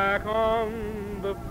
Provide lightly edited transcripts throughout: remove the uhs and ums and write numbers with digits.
back on the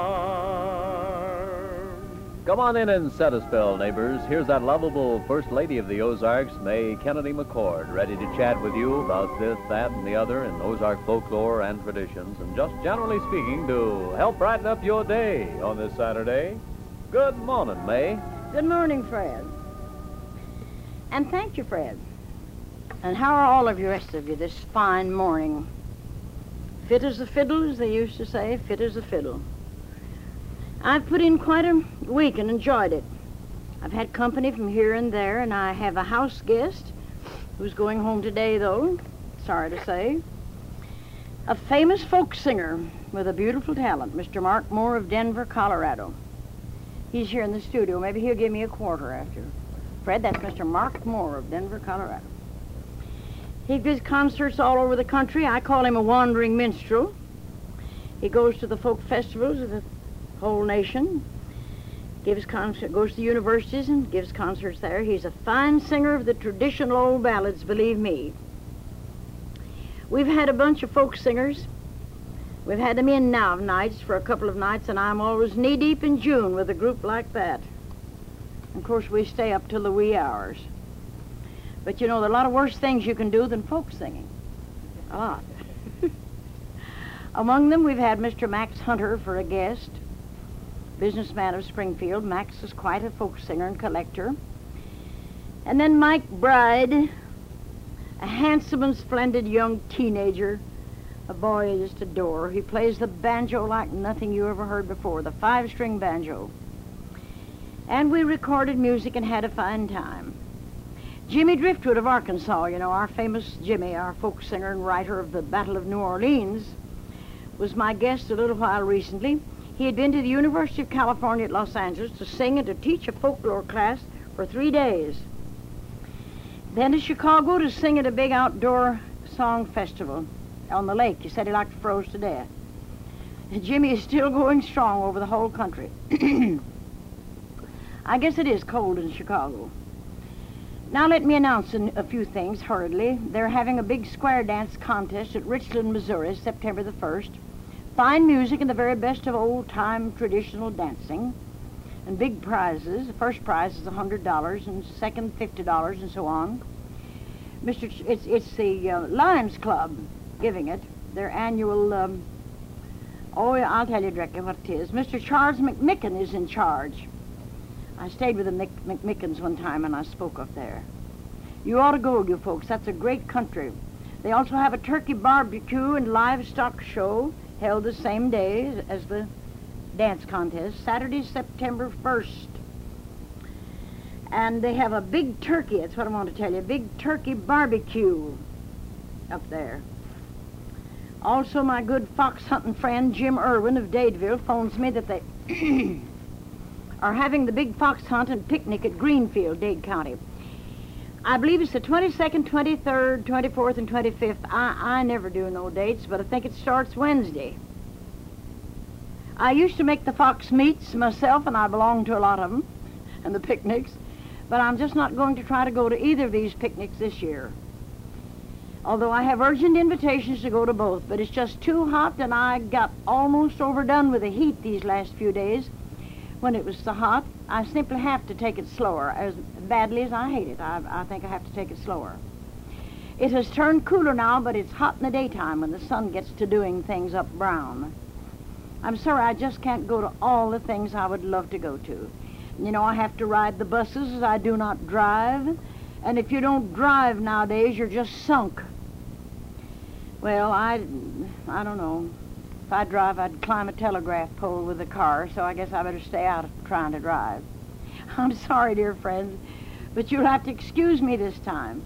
farm. Come on in and set a spell, neighbors. Here's that lovable First Lady of the Ozarks, May Kennedy McCord, ready to chat with you about this, that, and the other in Ozark folklore and traditions, and just generally speaking, to help brighten up your day on this Saturday. Good morning, May. Good morning, Fred. And thank you, Fred. And how are all of you rest of you this fine morning? Fit as a fiddle, as they used to say, fit as a fiddle. I've put in quite a week and enjoyed it. I've had company from here and there, and I have a house guest who's going home today, though, sorry to say. A famous folk singer with a beautiful talent, Mr. Mark Moore of Denver, Colorado. He's here in the studio. Maybe he'll give me a quarter after. Fred, that's Mr. Mark Moore of Denver, Colorado. He gives concerts all over the country. I call him a wandering minstrel. He goes to the folk festivals of the whole nation, goes to universities and gives concerts there. He's a fine singer of the traditional old ballads, believe me. We've had a bunch of folk singers. We've had them in now nights for a couple of nights, and I'm always knee-deep in June with a group like that. Of course, we stay up till the wee hours. But you know, there are a lot of worse things you can do than folk singing. A lot. Among them, we've had Mr. Max Hunter for a guest, businessman of Springfield. Max is quite a folk singer and collector. And then Mike Bride, a handsome and splendid young teenager, a boy I just adore. He plays the banjo like nothing you ever heard before, the 5-string banjo. And we recorded music and had a fine time. Jimmy Driftwood of Arkansas, you know, our famous Jimmy, our folk singer and writer of the Battle of New Orleans, was my guest a little while recently. He had been to the University of California at Los Angeles to sing and to teach a folklore class for 3 days. Then to Chicago to sing at a big outdoor song festival on the lake. He said he liked to froze to death. And Jimmy is still going strong over the whole country. I guess it is cold in Chicago. Now let me announce a few things hurriedly. They're having a big square dance contest at Richland, Missouri, September the 1st. Fine music and the very best of old-time traditional dancing. And big prizes. The first prize is $100 and second $50 and so on. It's the Lions Club giving it. Their annual, I'll tell you directly what it is. Mr. Charles McMicken is in charge. I stayed with the McMickens one time and I spoke up there. You ought to go, you folks. That's a great country. They also have a turkey barbecue and livestock show held the same day as the dance contest, Saturday, September 1st. And they have a big turkey, that's what I want to tell you, a big turkey barbecue up there. Also, my good fox hunting friend Jim Irwin of Dadeville phones me that they are having the big fox hunt and picnic at Greenfield, Dade County. I believe it's the 22nd, 23rd, 24th, and 25th. I never do no dates, but I think it starts Wednesday. I used to make the fox meets myself, and I belong to a lot of them, and the picnics, but I'm just not going to try to go to either of these picnics this year. Although I have urgent invitations to go to both, but it's just too hot, and I got almost overdone with the heat these last few days. When it was so hot, I simply have to take it slower. As badly as I hate it, I think I have to take it slower. It has turned cooler now, but it's hot in the daytime when the sun gets to doing things up brown. I'm sorry, I just can't go to all the things I would love to go to. You know, I have to ride the buses as I do not drive. And if you don't drive nowadays, you're just sunk. Well, I don't know. If I drive, I'd climb a telegraph pole with a car, so I guess I better stay out of trying to drive. I'm sorry, dear friends, but you'll have to excuse me this time.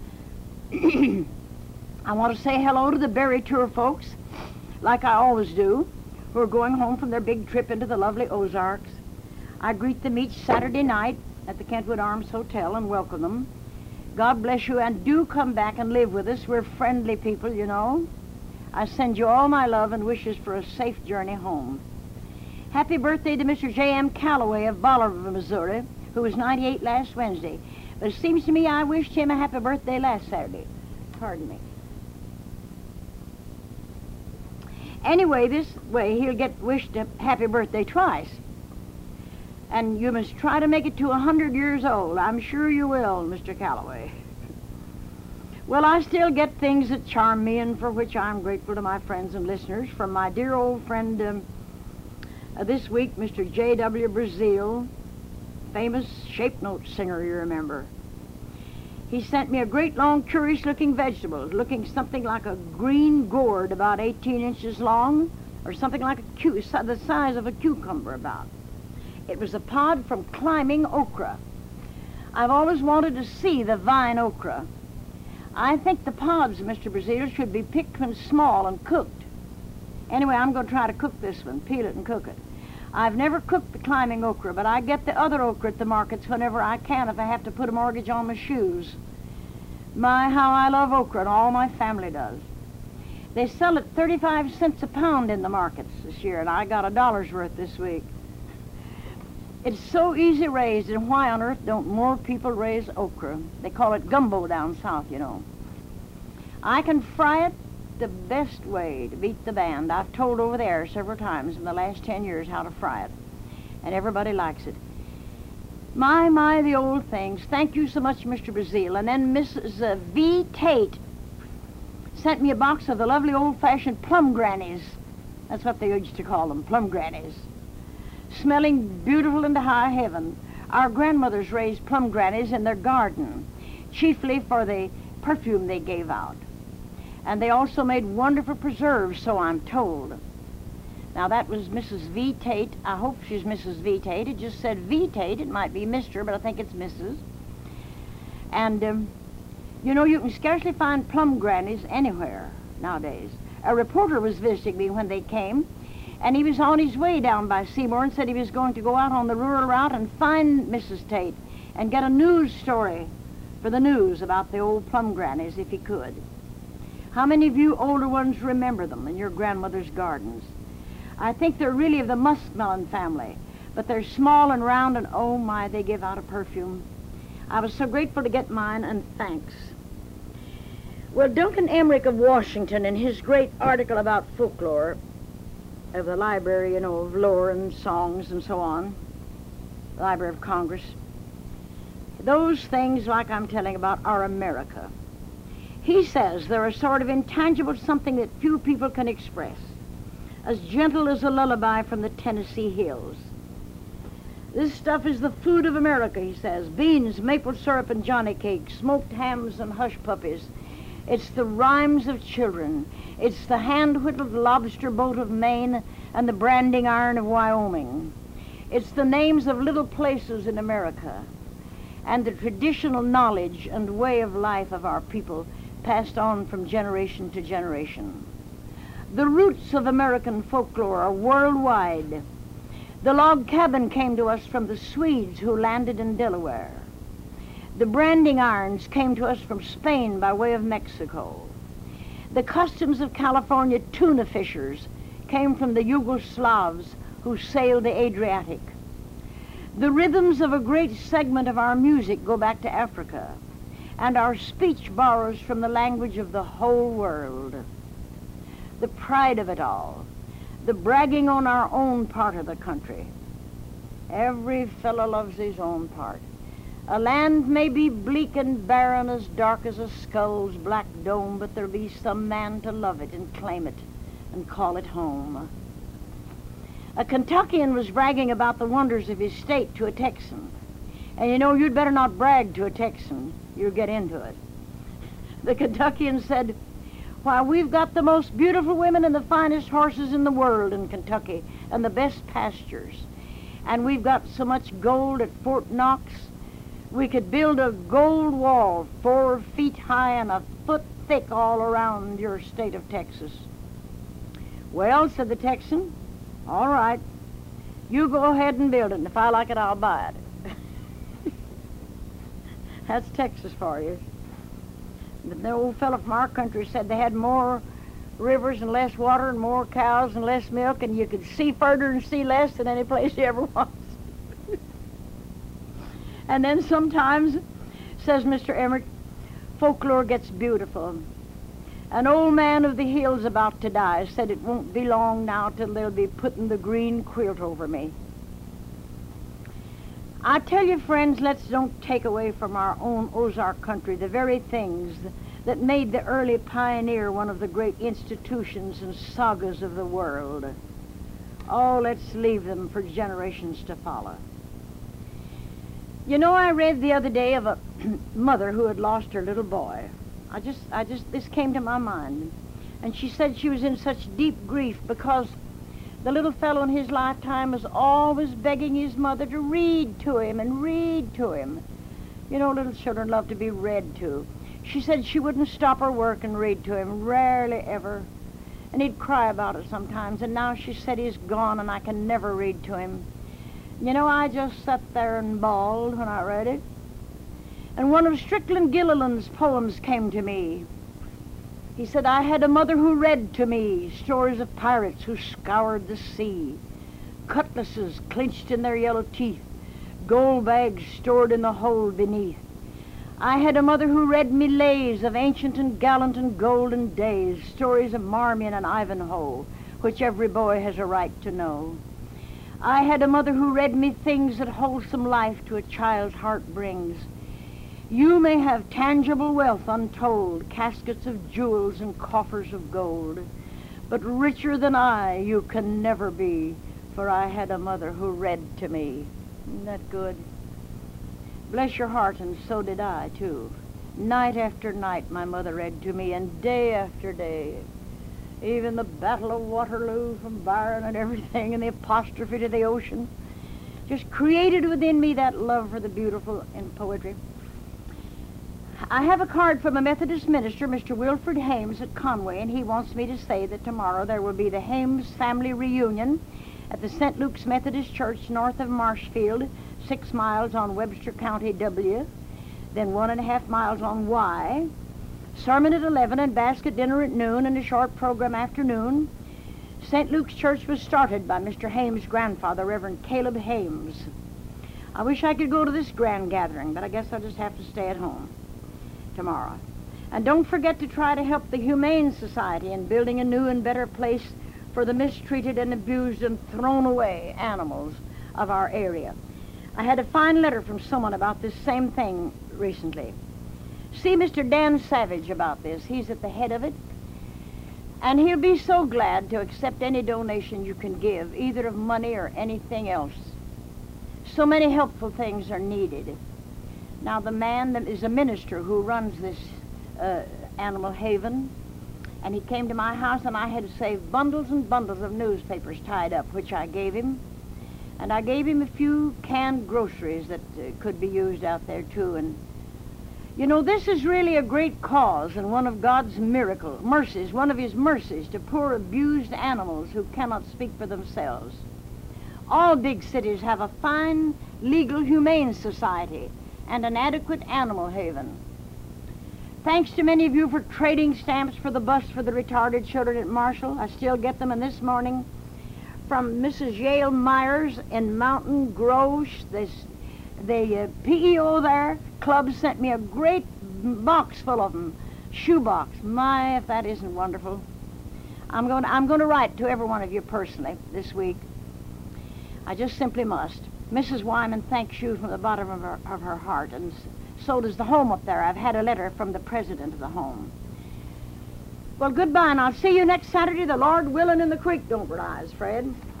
I want to say hello to the Berry Tour folks, like I always do, who are going home from their big trip into the lovely Ozarks. I greet them each Saturday night at the Kentwood Arms Hotel and welcome them. God bless you, and do come back and live with us. We're friendly people, you know. I send you all my love and wishes for a safe journey home. Happy birthday to Mr. J.M. Calloway of Bolivar, Missouri, who was 98 last Wednesday. But it seems to me I wished him a happy birthday last Saturday. Pardon me. Anyway, this way he'll get wished a happy birthday twice. And you must try to make it to 100 years old. I'm sure you will, Mr. Calloway. Well, I still get things that charm me and for which I'm grateful to my friends and listeners. From my dear old friend this week, Mr. J.W. Brazil, famous shape note singer, you remember. He sent me a great long, curious-looking vegetable, looking something like a green gourd about 18 inches long, or something like the size of a cucumber about. It was a pod from climbing okra. I've always wanted to see the vine okra. I think the pods, Mr. Brazil, should be picked when small and cooked. Anyway, I'm going to try to cook this one, peel it and cook it. I've never cooked the climbing okra, but I get the other okra at the markets whenever I can if I have to put a mortgage on my shoes. My, how I love okra, and all my family does. They sell it 35 cents a pound in the markets this year, and I got $1 worth this week. It's so easy raised, and why on earth don't more people raise okra? They call it gumbo down south, you know. I can fry it the best way to beat the band. I've told over there several times in the last 10 years how to fry it, and everybody likes it. My, the old things. Thank you so much, Mr. Brazil. And then Mrs. V. Tate sent me a box of the lovely old-fashioned plum grannies. That's what they used to call them, plum grannies. Smelling beautiful into high heaven. Our grandmothers raised plum grannies in their garden, chiefly for the perfume they gave out. And they also made wonderful preserves, so I'm told. Now, that was Mrs. V. Tate. I hope she's Mrs. V. Tate. It just said V. Tate. It might be Mr., but I think it's Mrs. And, you know, you can scarcely find plum grannies anywhere nowadays. A reporter was visiting me when they came, and he was on his way down by Seymour and said he was going to go out on the rural route and find Mrs. Tate and get a news story for the news about the old plum grannies if he could. How many of you older ones remember them in your grandmother's gardens? I think they're really of the muskmelon family, but they're small and round, and oh my, they give out a perfume. I was so grateful to get mine, and thanks. Well, Duncan Emmerich of Washington, in his great article about folklore, of the Library, you know, of lore and songs and so on, Library of Congress, those things, like I'm telling about, are America. He says they're a sort of intangible something that few people can express, as gentle as a lullaby from the Tennessee hills. This stuff is the food of America, he says. Beans, maple syrup, and johnny cakes, smoked hams and hush puppies. It's the rhymes of children. It's the hand-whittled lobster boat of Maine and the branding iron of Wyoming. It's the names of little places in America and the traditional knowledge and way of life of our people passed on from generation to generation. The roots of American folklore are worldwide. The log cabin came to us from the Swedes who landed in Delaware. The branding irons came to us from Spain by way of Mexico. The customs of California tuna fishers came from the Yugoslavs who sailed the Adriatic. The rhythms of a great segment of our music go back to Africa, and our speech borrows from the language of the whole world. The pride of it all, the bragging on our own part of the country. Every fellow loves his own part. A land may be bleak and barren, as dark as a skull's black dome, but there'll be some man to love it and claim it and call it home. A Kentuckian was bragging about the wonders of his state to a Texan. And you know, you'd better not brag to a Texan. You'll get into it. The Kentuckian said, "Why, we've got the most beautiful women and the finest horses in the world in Kentucky and the best pastures. And we've got so much gold at Fort Knox, we could build a gold wall 4 feet high and a foot thick all around your state of Texas." "Well," said the Texan, "all right, you go ahead and build it, and if I like it, I'll buy it." That's Texas for you. But the old fellow from our country said they had more rivers and less water and more cows and less milk, and you could see further and see less than any place you ever was. And then sometimes, says Mr. Emmerich, folklore gets beautiful. An old man of the hills about to die said it won't be long now till they'll be putting the green quilt over me. I tell you, friends, let's don't take away from our own Ozark country the very things that made the early pioneer one of the great institutions and sagas of the world. Oh, let's leave them for generations to follow. You know, I read the other day of a mother who had lost her little boy. This came to my mind. And she said she was in such deep grief because the little fellow in his lifetime was always begging his mother to read to him and read to him. You know, little children love to be read to. She said she wouldn't stop her work and read to him, rarely ever. And he'd cry about it sometimes. And now she said he's gone and I can never read to him. You know, I just sat there and bawled when I read it. And one of Strickland Gilliland's poems came to me. He said, I had a mother who read to me stories of pirates who scoured the sea, cutlasses clenched in their yellow teeth, gold bags stored in the hold beneath. I had a mother who read me lays of ancient and gallant and golden days, stories of Marmion and Ivanhoe, which every boy has a right to know. I had a mother who read me things that wholesome life to a child's heart brings. You may have tangible wealth untold, caskets of jewels and coffers of gold, but richer than I you can never be, for I had a mother who read to me. Isn't that good? Bless your heart, and so did I, too. Night after night my mother read to me, and day after day. Even the Battle of Waterloo from Byron and everything, and the apostrophe to the ocean, just created within me that love for the beautiful in poetry. I have a card from a Methodist minister, Mr. Wilfred Hames at Conway, and he wants me to say that tomorrow there will be the Hames family reunion at the St. Luke's Methodist Church north of Marshfield, 6 miles on Webster County W, then 1.5 miles on Y. Sermon at 11 and basket dinner at noon and a short program afternoon. St. Luke's Church was started by Mr. Hames' grandfather, Reverend Caleb Hames. I wish I could go to this grand gathering, but I guess I'll just have to stay at home tomorrow. And don't forget to try to help the Humane Society in building a new and better place for the mistreated and abused and thrown away animals of our area. I had a fine letter from someone about this same thing recently. See Mr. Dan Savage about this. He's at the head of it. And he'll be so glad to accept any donation you can give, either of money or anything else. So many helpful things are needed. Now, the man that is a minister who runs this animal haven, and he came to my house, and I had saved bundles and bundles of newspapers tied up, which I gave him. And I gave him a few canned groceries that could be used out there, too. And, you know, this is really a great cause and one of God's mercies, one of his mercies to poor abused animals who cannot speak for themselves. All big cities have a fine, legal, humane society and an adequate animal haven. Thanks to many of you for trading stamps for the bus for the retarded children at Marshall. I still get them, and this morning from Mrs. Yale Myers in Mountain Grove, the PEO there, club sent me a great box full of them, shoe box. My, if that isn't wonderful. I'm going to write to every one of you personally this week. I just simply must. Mrs. Wyman thanks you from the bottom of her heart, and so does the home up there. I've had a letter from the president of the home. Well, goodbye, and I'll see you next Saturday, the Lord willing, and the creek don't rise, Fred.